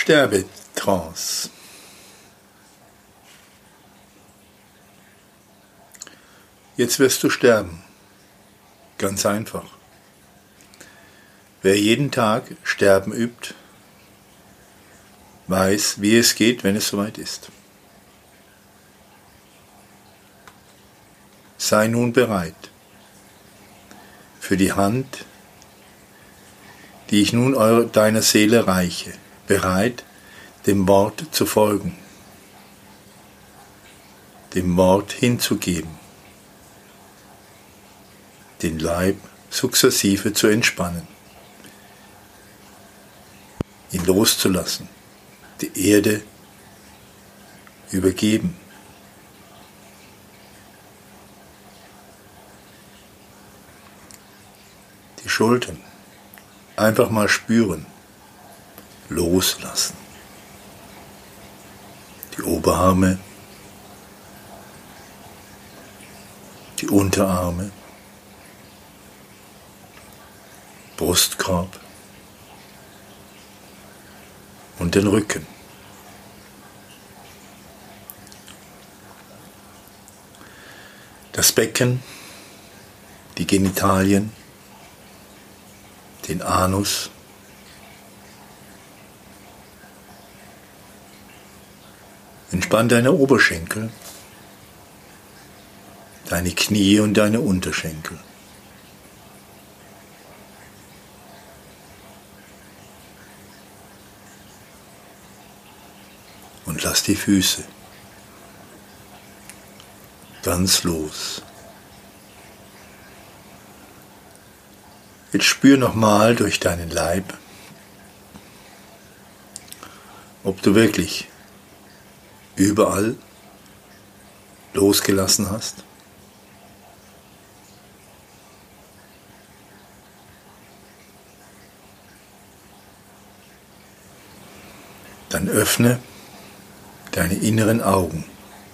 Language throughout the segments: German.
Sterbetrance. Jetzt wirst du sterben. Ganz einfach. Wer jeden Tag Sterben übt, weiß, wie es geht, wenn es soweit ist. Sei nun bereit für die Hand, die ich nun deiner Seele reiche, bereit, dem Wort zu folgen, dem Wort hinzugeben, den Leib sukzessive zu entspannen, ihn loszulassen, die Erde übergeben. Die Schultern einfach mal spüren, loslassen. Die Oberarme, die Unterarme, Brustkorb und den Rücken. Das Becken, die Genitalien, den Anus, entspann deine Oberschenkel, deine Knie und deine Unterschenkel. Und lass die Füße ganz los. Jetzt spür nochmal durch deinen Leib, ob du wirklich überall losgelassen hast. Dann öffne deine inneren Augen.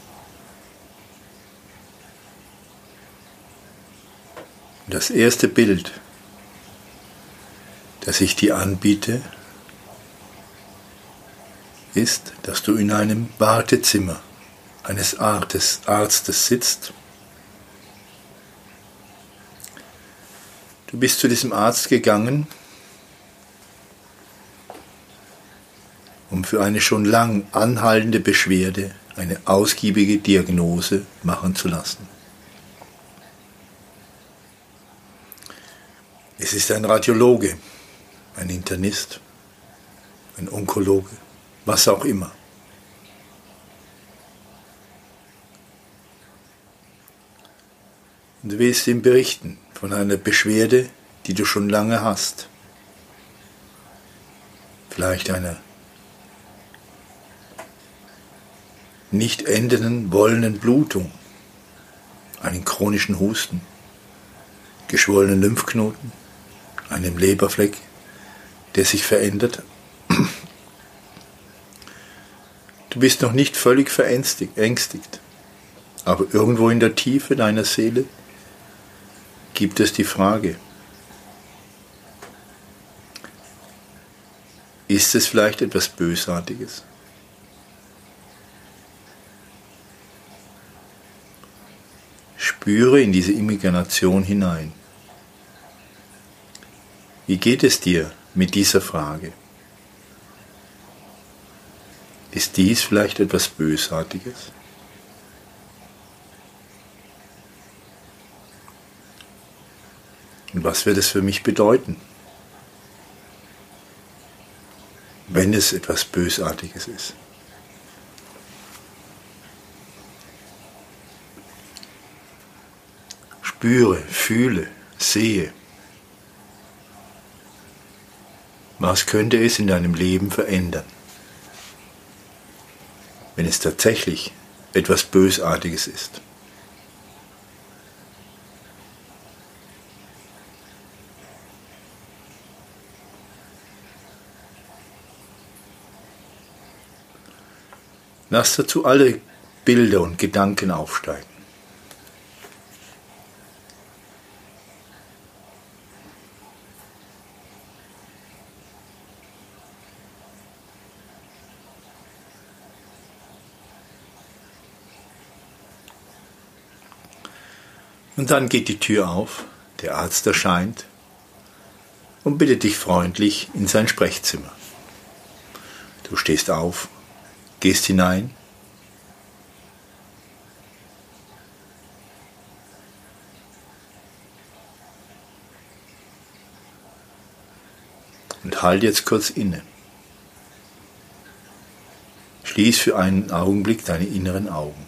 Und das erste Bild, das ich dir anbiete, ist, dass du in einem Wartezimmer eines Arztes sitzt. Du bist zu diesem Arzt gegangen, um für eine schon lang anhaltende Beschwerde eine ausgiebige Diagnose machen zu lassen. Es ist ein Radiologe, ein Internist, ein Onkologe, was auch immer. Und du willst ihm berichten von einer Beschwerde, die du schon lange hast. Vielleicht einer nicht endenden wollenden Blutung, einen chronischen Husten, geschwollenen Lymphknoten, einem Leberfleck, der sich verändert. Du bist noch nicht völlig ängstigt, aber irgendwo in der Tiefe deiner Seele gibt es die Frage, ist es vielleicht etwas Bösartiges? Spüre in diese Imagination hinein. Wie geht es dir mit dieser Frage? Ist dies vielleicht etwas Bösartiges? Und was wird es für mich bedeuten, wenn es etwas Bösartiges ist? Spüre, fühle, sehe. Was könnte es in deinem Leben verändern, wenn es tatsächlich etwas Bösartiges ist? Lass dazu alle Bilder und Gedanken aufsteigen. Und dann geht die Tür auf, der Arzt erscheint und bittet dich freundlich in sein Sprechzimmer. Du stehst auf, gehst hinein und halt jetzt kurz inne. Schließ für einen Augenblick deine inneren Augen.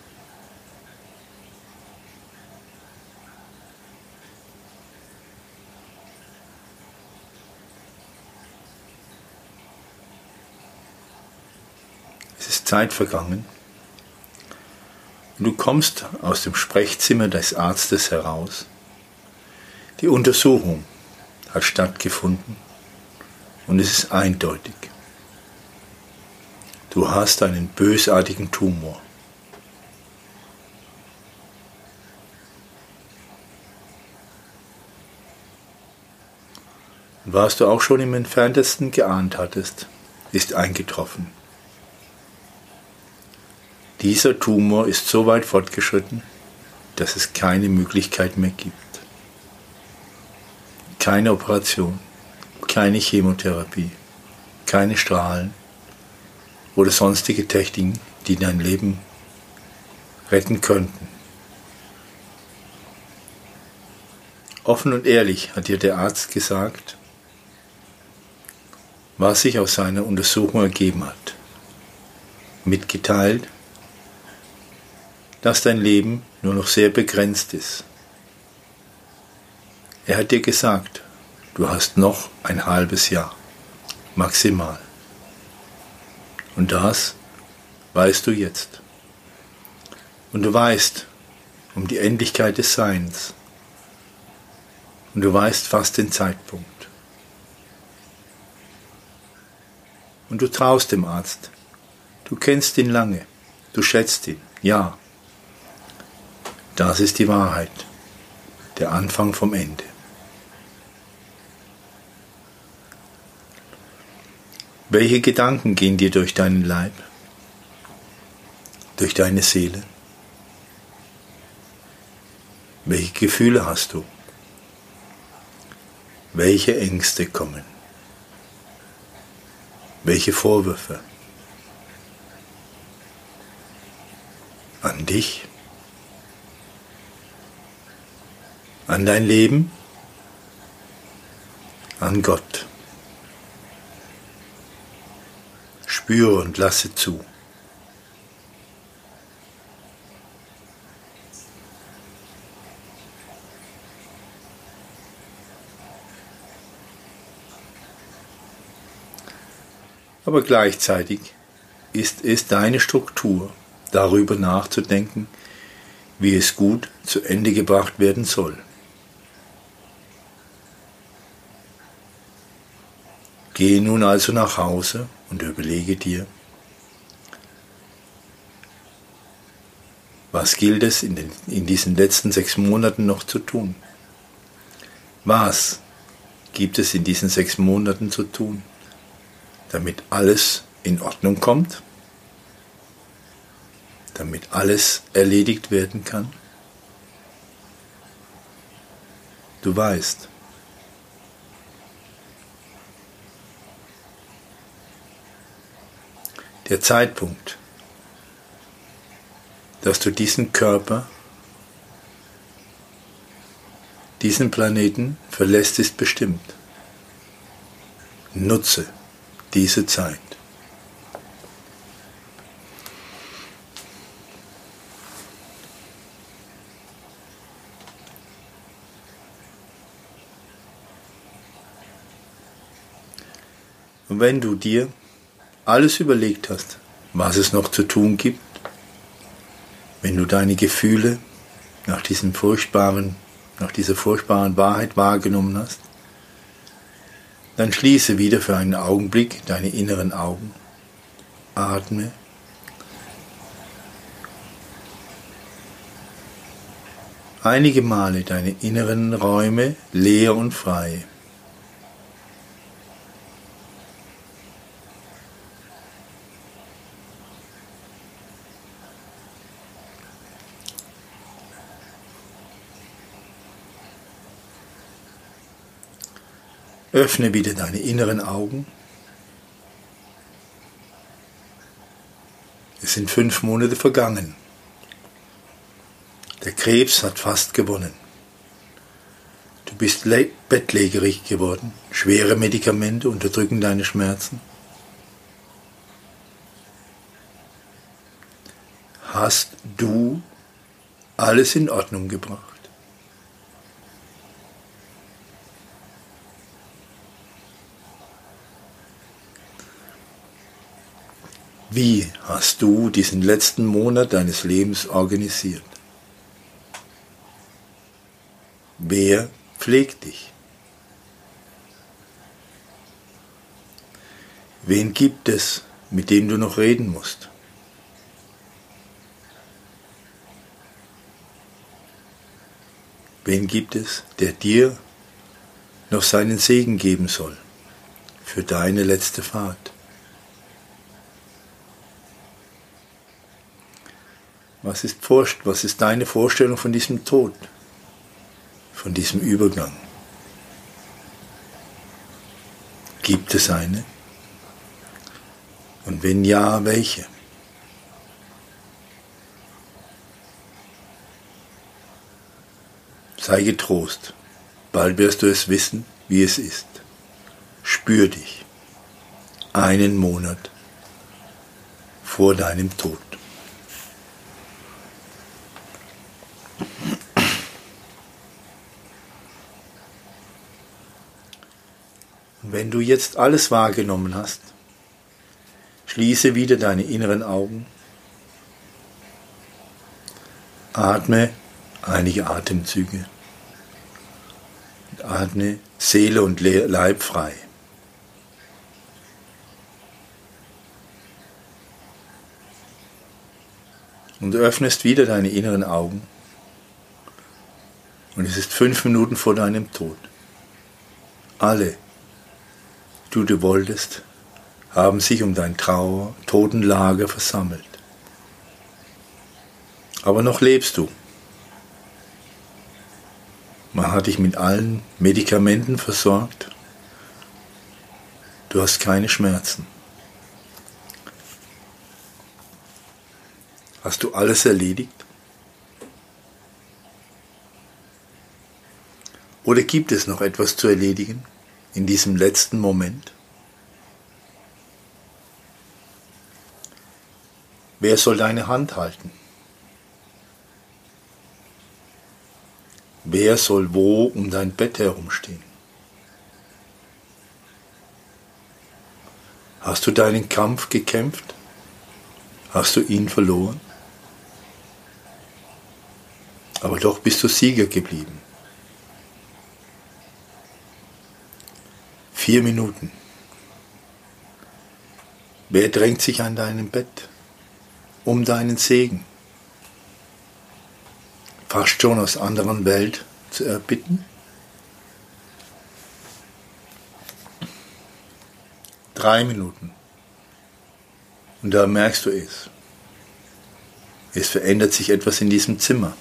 Es ist Zeit vergangen und du kommst aus dem Sprechzimmer des Arztes heraus. Die Untersuchung hat stattgefunden und es ist eindeutig. Du hast einen bösartigen Tumor. Und was du auch schon im Entferntesten geahnt hattest, ist eingetroffen. Dieser Tumor ist so weit fortgeschritten, dass es keine Möglichkeit mehr gibt. Keine Operation, keine Chemotherapie, keine Strahlen oder sonstige Techniken, die dein Leben retten könnten. Offen und ehrlich hat dir der Arzt gesagt, was sich aus seiner Untersuchung ergeben hat. Mitgeteilt, dass dein Leben nur noch sehr begrenzt ist. Er hat dir gesagt, du hast noch ein halbes Jahr, maximal. Und das weißt du jetzt. Und du weißt um die Endlichkeit des Seins. Und du weißt fast den Zeitpunkt. Und du traust dem Arzt. Du kennst ihn lange. Du schätzt ihn. Ja. Das ist die Wahrheit. Der Anfang vom Ende. Welche Gedanken gehen dir durch deinen Leib? Durch deine Seele? Welche Gefühle hast du? Welche Ängste kommen? Welche Vorwürfe? An dich? An dein Leben? An Gott? Spüre und lasse zu. Aber gleichzeitig ist es deine Struktur, darüber nachzudenken, wie es gut zu Ende gebracht werden soll. Gehe nun also nach Hause und überlege dir, was gilt es in diesen letzten 6 Monaten noch zu tun? Was gibt es in diesen 6 Monaten zu tun, damit alles in Ordnung kommt? Damit alles erledigt werden kann? Du weißt, der Zeitpunkt, dass du diesen Körper, diesen Planeten verlässt, ist bestimmt. Nutze diese Zeit. Und wenn du dir alles überlegt hast, was es noch zu tun gibt, wenn du deine Gefühle nach dieser furchtbaren Wahrheit wahrgenommen hast, dann schließe wieder für einen Augenblick deine inneren Augen, atme einige Male deine inneren Räume leer und frei. Öffne wieder deine inneren Augen. Es sind 5 Monate vergangen. Der Krebs hat fast gewonnen. Du bist bettlägerig geworden. Schwere Medikamente unterdrücken deine Schmerzen. Hast du alles in Ordnung gebracht? Wie hast du diesen letzten Monat deines Lebens organisiert? Wer pflegt dich? Wen gibt es, mit dem du noch reden musst? Wen gibt es, der dir noch seinen Segen geben soll für deine letzte Fahrt? Was ist deine Vorstellung von diesem Tod, von diesem Übergang? Gibt es eine? Und wenn ja, welche? Sei getrost, bald wirst du es wissen, wie es ist. Spür dich 1 Monat vor deinem Tod. Und wenn du jetzt alles wahrgenommen hast, schließe wieder deine inneren Augen, atme einige Atemzüge und atme Seele und Leib frei. Und du öffnest wieder deine inneren Augen und es ist 5 Minuten vor deinem Tod. Alle, die du wolltest, haben sich um dein Totenlager versammelt. Aber noch lebst du. Man hat dich mit allen Medikamenten versorgt. Du hast keine Schmerzen. Hast du alles erledigt? Oder gibt es noch etwas zu erledigen in diesem letzten Moment? Wer soll deine Hand halten? Wer soll wo um dein Bett herumstehen? Hast du deinen Kampf gekämpft? Hast du ihn verloren? Aber doch bist du Sieger geblieben. 4 Minuten. Wer drängt sich an deinem Bett? Um deinen Segen? Fast schon aus anderen Welt zu erbitten? 3 Minuten. Und da merkst du es. Es verändert sich etwas in diesem Zimmer.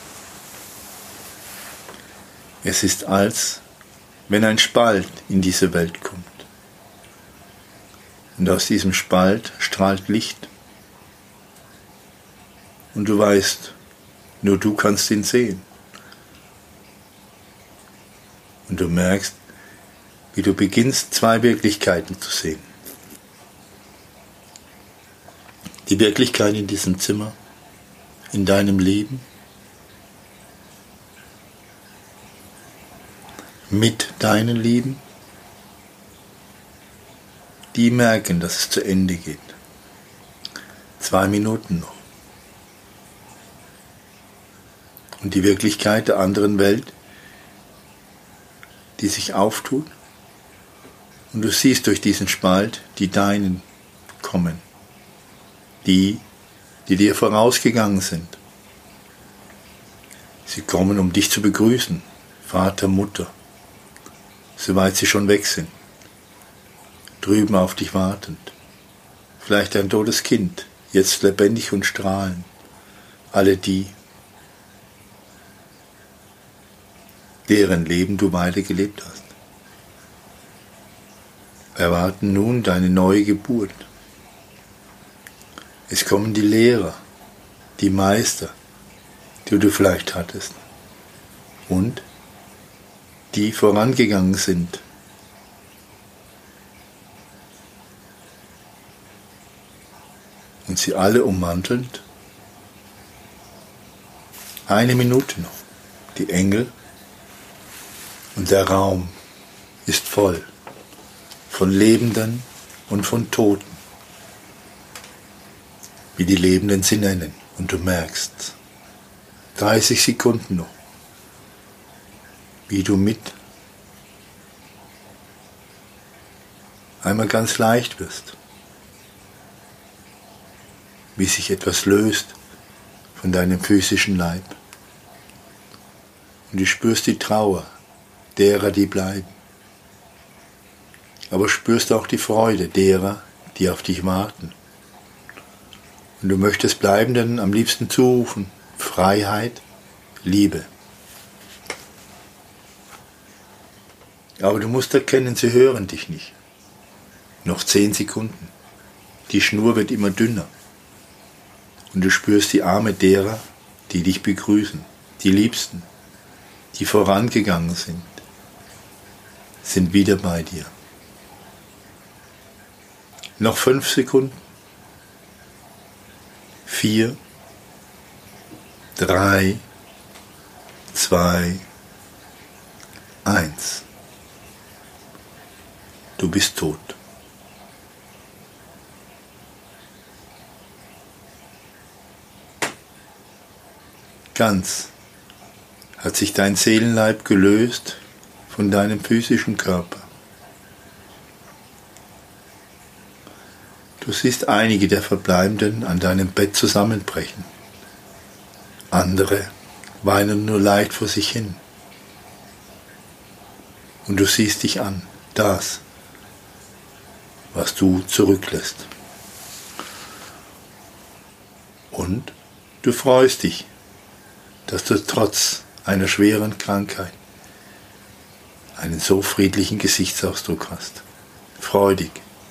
Es ist, als wenn ein Spalt in diese Welt kommt. Und aus diesem Spalt strahlt Licht. Und du weißt, nur du kannst ihn sehen. Und du merkst, wie du beginnst, 2 Wirklichkeiten zu sehen. Die Wirklichkeit in diesem Zimmer, in deinem Leben, mit deinen Lieben, die merken, dass es zu Ende geht. 2 Minuten noch. Und die Wirklichkeit der anderen Welt, die sich auftut, und du siehst durch diesen Spalt die Deinen kommen, die dir vorausgegangen sind. Sie kommen, um dich zu begrüßen, Vater, Mutter, soweit sie schon weg sind, drüben auf dich wartend. Vielleicht ein totes Kind, jetzt lebendig und strahlend. Alle die, deren Leben du weiter gelebt hast. erwarten nun deine neue Geburt. Es kommen die Lehrer, die Meister, die du vielleicht hattest und die vorangegangen sind. Und sie alle ummantelnd. Eine Minute noch. Die Engel und der Raum ist voll von Lebenden und von Toten, wie die Lebenden sie nennen. Und du merkst, 30 Sekunden noch, wie du mit einmal ganz leicht wirst, wie sich etwas löst von deinem physischen Leib. Und du spürst die Trauer derer, die bleiben. Aber spürst auch die Freude derer, die auf dich warten. Und du möchtest Bleibenden am liebsten zurufen: Freiheit, Liebe. Aber du musst erkennen, sie hören dich nicht. Noch 10 Sekunden. Die Schnur wird immer dünner. Und du spürst die Arme derer, die dich begrüßen. Die Liebsten, die vorangegangen sind wieder bei dir. Noch 5 Sekunden. 4, 3, 2, 1. Du bist tot. Ganz hat sich dein Seelenleib gelöst von deinem physischen Körper. Du siehst einige der Verbleibenden an deinem Bett zusammenbrechen. Andere weinen nur leicht vor sich hin. Und du siehst dich an, das, was du zurücklässt. Und du freust dich, dass du trotz einer schweren Krankheit einen so friedlichen Gesichtsausdruck hast. Freudig,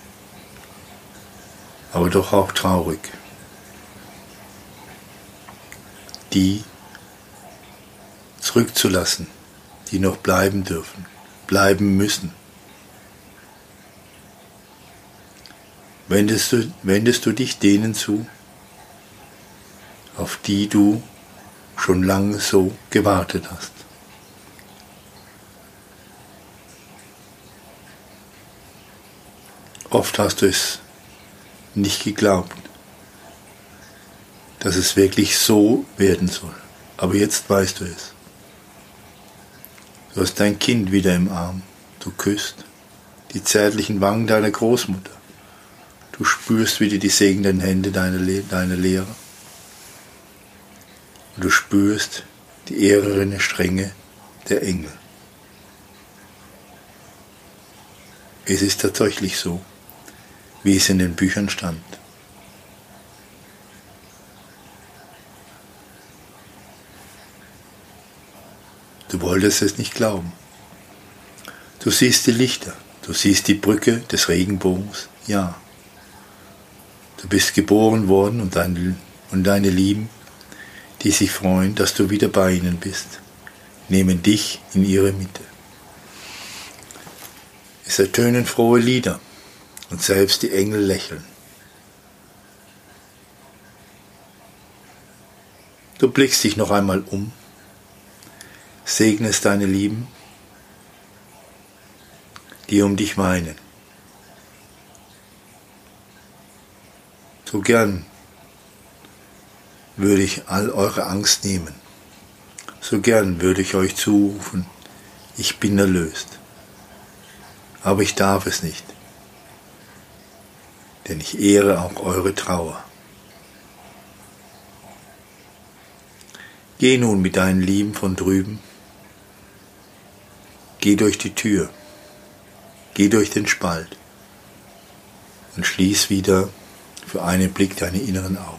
aber doch auch traurig. Die zurückzulassen, die noch bleiben dürfen, bleiben müssen. Wendest du dich denen zu, auf die du schon lange so gewartet hast. Oft hast du es nicht geglaubt, dass es wirklich so werden soll. Aber jetzt weißt du es. Du hast dein Kind wieder im Arm. Du küsst die zärtlichen Wangen deiner Großmutter. Du spürst wieder die segnenden Hände deiner Lehrer. Und du spürst die ehrerne Strenge der Engel. Es ist tatsächlich so, wie es in den Büchern stand. Du wolltest es nicht glauben. Du siehst die Lichter, du siehst die Brücke des Regenbogens, ja. Du bist geboren worden und deine Lieben, die sich freuen, dass du wieder bei ihnen bist, nehmen dich in ihre Mitte. Es ertönen frohe Lieder und selbst die Engel lächeln. Du blickst dich noch einmal um, segnest deine Lieben, die um dich weinen. So gern würde ich all eure Angst nehmen. So gern würde ich euch zurufen, ich bin erlöst. Aber ich darf es nicht, denn ich ehre auch eure Trauer. Geh nun mit deinen Lieben von drüben, geh durch die Tür, geh durch den Spalt und schließ wieder für einen Blick deine inneren Augen.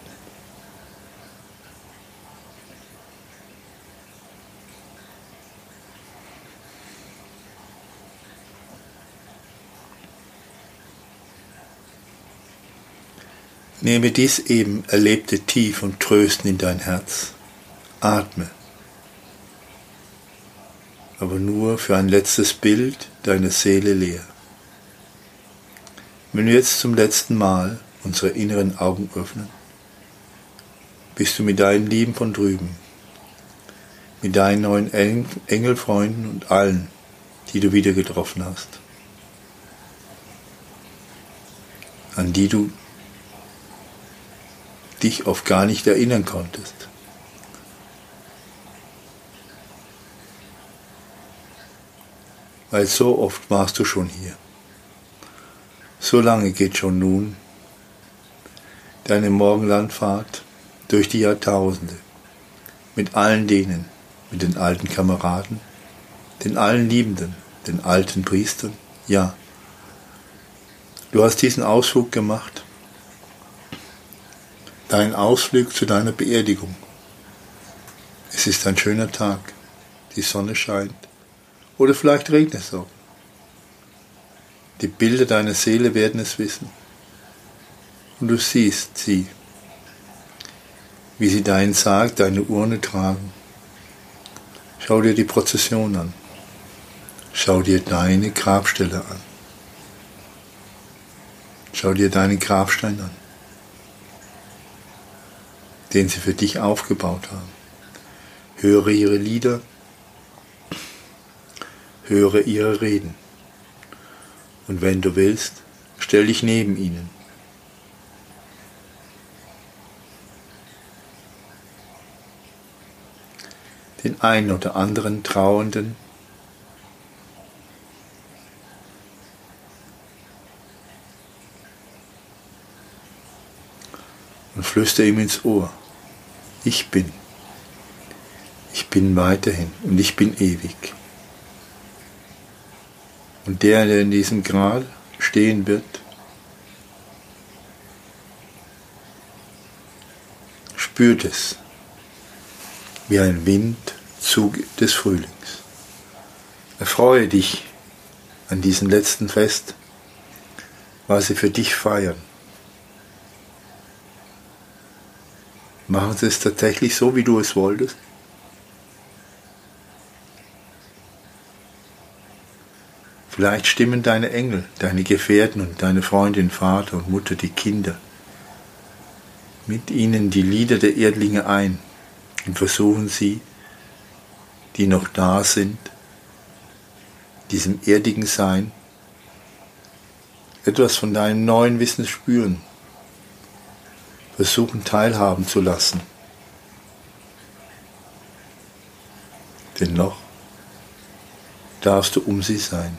Nehme dies eben Erlebte tief und tröstend in dein Herz. Atme. Aber nur für ein letztes Bild deine Seele leer. Wenn wir jetzt zum letzten Mal unsere inneren Augen öffnen, bist du mit deinen Lieben von drüben, mit deinen neuen Engelfreunden und allen, die du wieder getroffen hast, an die du dich oft gar nicht erinnern konntest. Weil so oft warst du schon hier. So lange geht schon nun deine Morgenlandfahrt durch die Jahrtausende, mit allen denen, mit den alten Kameraden, den allen Liebenden, den alten Priestern, ja. Du hast diesen Ausflug gemacht, deinen Ausflug zu deiner Beerdigung. Es ist ein schöner Tag, die Sonne scheint, oder vielleicht regnet es auch. Die Bilder deiner Seele werden es wissen. Und du siehst sie, wie sie deinen Sarg, deine Urne tragen. Schau dir die Prozession an. Schau dir deine Grabstelle an. Schau dir deinen Grabstein an, den sie für dich aufgebaut haben. Höre ihre Lieder, höre ihre Reden. Und wenn du willst, stell dich neben ihnen. Den einen oder anderen Trauernden und flüster ihm ins Ohr: Ich bin weiterhin und ich bin ewig. Und der in diesem Grab stehen wird, spürt es wie ein Windzug des Frühlings. Erfreue dich an diesem letzten Fest, was sie für dich feiern. Machen sie es tatsächlich so, wie du es wolltest? Vielleicht stimmen deine Engel, deine Gefährten und deine Freundin, Vater und Mutter, die Kinder, mit ihnen die Lieder der Erdlinge ein und versuchen sie, die noch da sind, diesem erdigen Sein, etwas von deinem neuen Wissen spüren, versuchen teilhaben zu lassen. Denn noch darfst du um sie sein,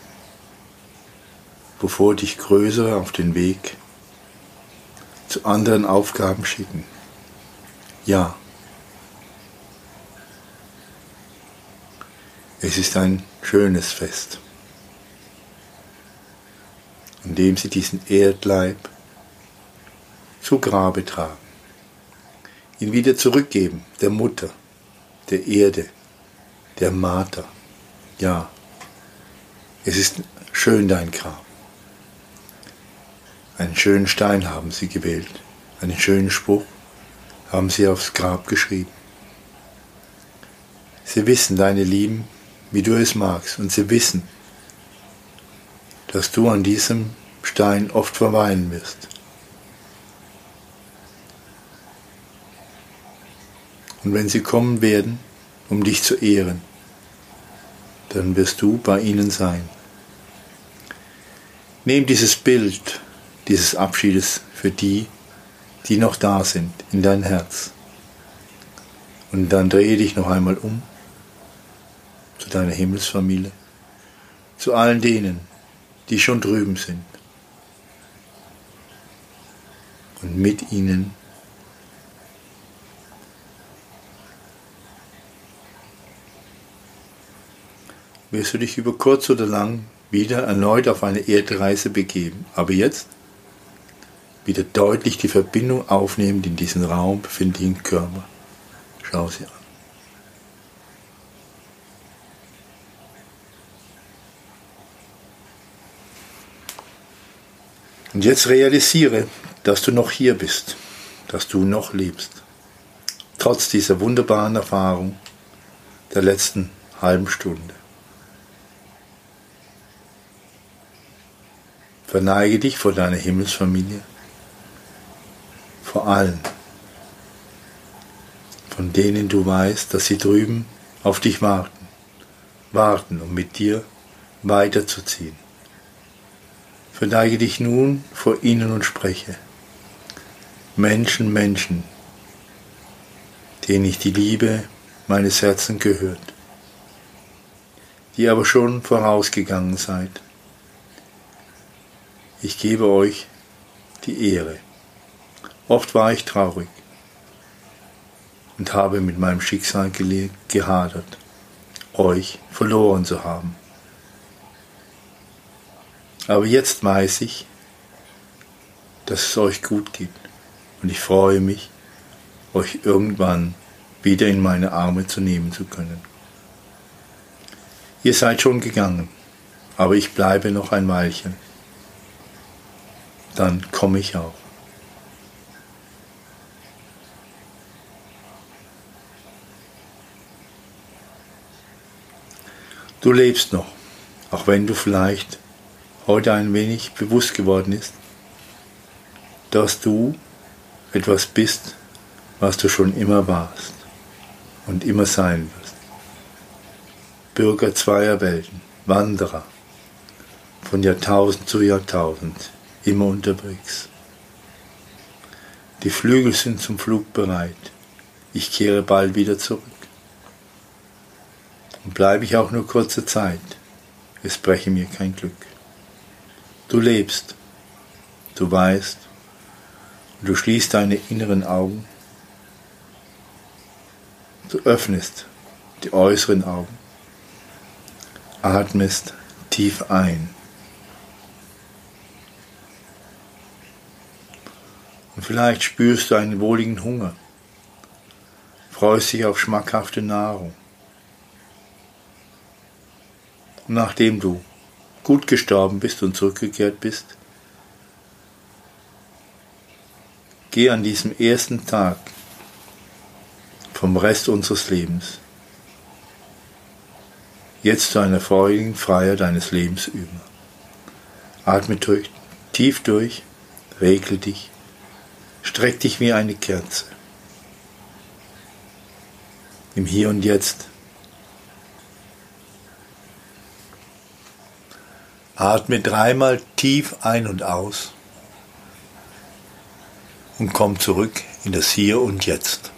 bevor dich Größere auf den Weg zu anderen Aufgaben schicken. Ja, es ist ein schönes Fest, an dem sie diesen Erdleib zu Grabe tragen, ihn wieder zurückgeben, der Mutter, der Erde, der Mater. Ja, es ist schön, dein Grab. Einen schönen Stein haben sie gewählt, einen schönen Spruch haben sie aufs Grab geschrieben. Sie wissen, deine Lieben, wie du es magst, und sie wissen, dass du an diesem Stein oft verweilen wirst. Und wenn sie kommen werden, um dich zu ehren, dann wirst du bei ihnen sein. Nimm dieses Bild dieses Abschiedes für die, die noch da sind, in dein Herz. Und dann drehe dich noch einmal um zu deiner Himmelsfamilie, zu allen denen, die schon drüben sind. Und mit ihnen wirst du dich über kurz oder lang wieder erneut auf eine Erdreise begeben. Aber jetzt wieder deutlich die Verbindung aufnehmend in diesen Raum befindlichen Körper. Schau sie an. Und jetzt realisiere, dass du noch hier bist, dass du noch lebst, trotz dieser wunderbaren Erfahrung der letzten halben Stunde. Verneige dich vor deiner Himmelsfamilie, vor allen, von denen du weißt, dass sie drüben auf dich warten, um mit dir weiterzuziehen. Verneige dich nun vor ihnen und spreche: Menschen, denen ich die Liebe meines Herzens gehört, die aber schon vorausgegangen seid. Ich gebe euch die Ehre. Oft war ich traurig und habe mit meinem Schicksal gehadert, euch verloren zu haben. Aber jetzt weiß ich, dass es euch gut geht, und ich freue mich, euch irgendwann wieder in meine Arme zu nehmen zu können. Ihr seid schon gegangen, aber ich bleibe noch ein Weilchen. Dann komme ich auch. Du lebst noch, auch wenn du vielleicht heute ein wenig bewusst geworden ist, dass du etwas bist, was du schon immer warst und immer sein wirst. Bürger zweier Welten, Wanderer, von Jahrtausend zu Jahrtausend, immer unterwegs. Die Flügel sind zum Flug bereit, ich kehre bald wieder zurück. Und bleibe ich auch nur kurze Zeit, es breche mir kein Glück. Du lebst, du weißt, und du schließt deine inneren Augen, du öffnest die äußeren Augen, atmest tief ein und vielleicht spürst du einen wohligen Hunger, freust dich auf schmackhafte Nahrung. Und nachdem du gut gestorben bist und zurückgekehrt bist, geh an diesem ersten Tag vom Rest unseres Lebens jetzt zu einer freudigen Feier deines Lebens über. Atme tief durch, regle dich, streck dich wie eine Kerze. Im Hier und Jetzt. Atme dreimal tief ein und aus und komm zurück in das Hier und Jetzt.